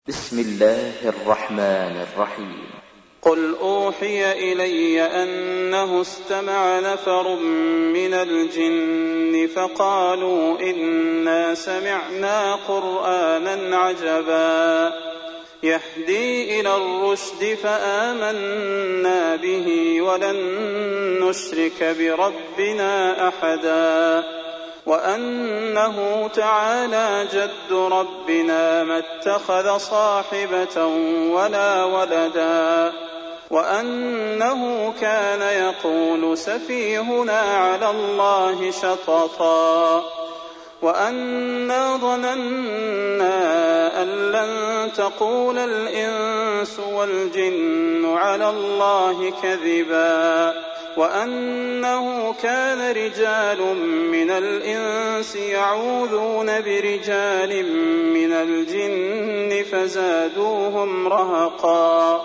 بسم الله الرحمن الرحيم. قل أوحي إلي أنه استمع نفر من الجن فقالوا إنا سمعنا قرآنا عجبا يهدي إلى الرشد فآمنا به ولن نشرك بربنا أحدا وأنه تعالى جد ربنا ما اتخذ صاحبة ولا ولدا وأنه كان يقول سفيهنا على الله شططا وأنا ظننا أن لن تقول الإنس والجن على الله كذبا وأنه كان رجال من الإنس يعوذون برجال من الجن فزادوهم رهقا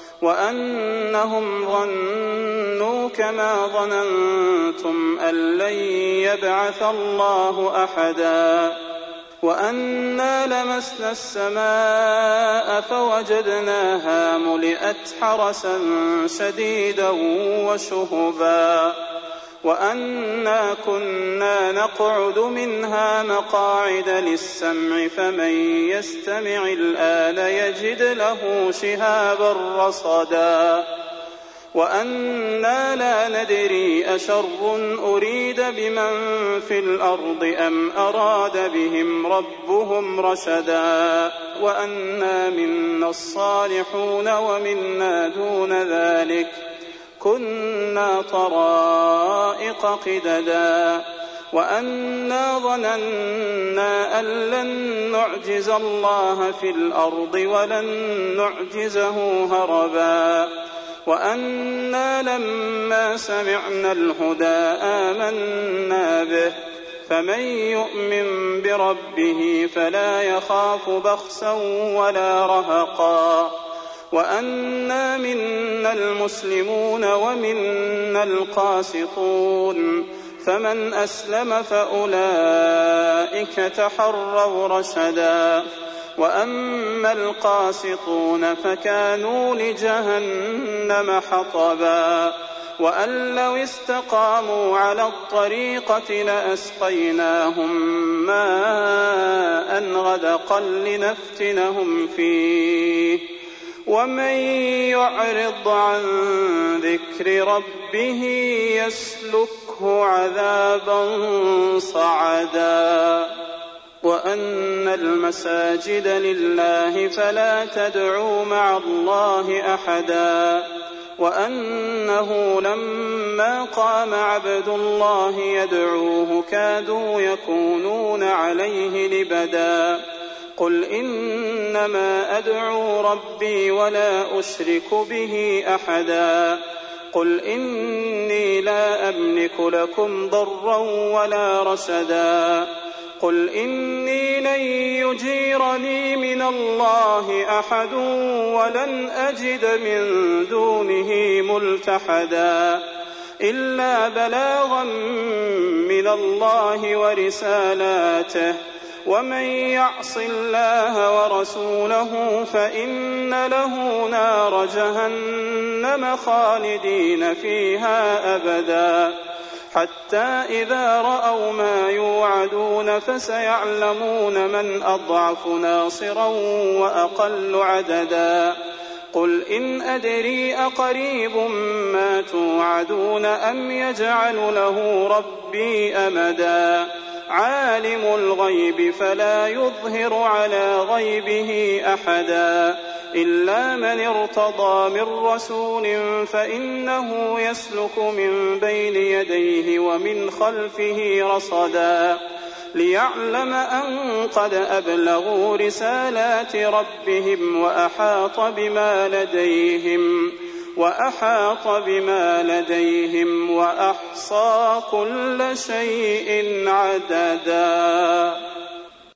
وأنهم ظنوا كما ظننتم أن لن يبعث الله أحدا وأنا لمسنا السماء فوجدناها ملئت حرسا شديدا وشهبا وأنا كنا نقعد منها مقاعد للسمع فمن يستمع الآن يجد له شهابا رصدا وأنا لا ندري أشر أريد بمن في الأرض أم أراد بهم ربهم رشدا وأنا منا الصالحون ومنا دون ذلك كنا طرائق قددا وأنا ظننا أن لن نعجز الله في الأرض ولن نعجزه هربا وأنا لما سمعنا الهدى آمنا به فمن يؤمن بربه فلا يخاف بخسا ولا رهقا وأنا منا المسلمون ومنا القاسطون فمن أسلم فأولئك تحروا رشدا وأما القاسطون فكانوا لجهنم حطبا وأن لو استقاموا على الطريقة لأسقيناهم ماء غدقا لنفتنهم فيه ومن يعرض عن ذكر ربه يسلكه عذابا صعدا وأن المساجد لله فلا تدعوا مع الله أحدا وأنه لما قام عبد الله يدعوه كادوا يكونون عليه لبدا قل إنما أدعو ربي ولا أشرك به أحدا قل إني لا أملك لكم ضرا ولا رشدا قل إني لن يجيرني من الله أحد ولن أجد من دونه ملتحدا إلا بلاغا من الله ورسالاته ومن يعص الله ورسوله فإن له نار جهنم خالدين فيها أبدا حتى إذا رأوا ما يوعدون فسيعلمون من أضعف ناصرا وأقل عددا قل إن أدري أقريب ما توعدون أم يجعل له ربي أمدا عالم الغيب فلا يظهر على غيبه أحدا إلا من ارتضى من رسول فإنه يسلك من بين يديه ومن خلفه رصدا ليعلم أن قد أبلغوا رسالات ربهم وأحاط بما لديهم وأحصى كل شيء عددا.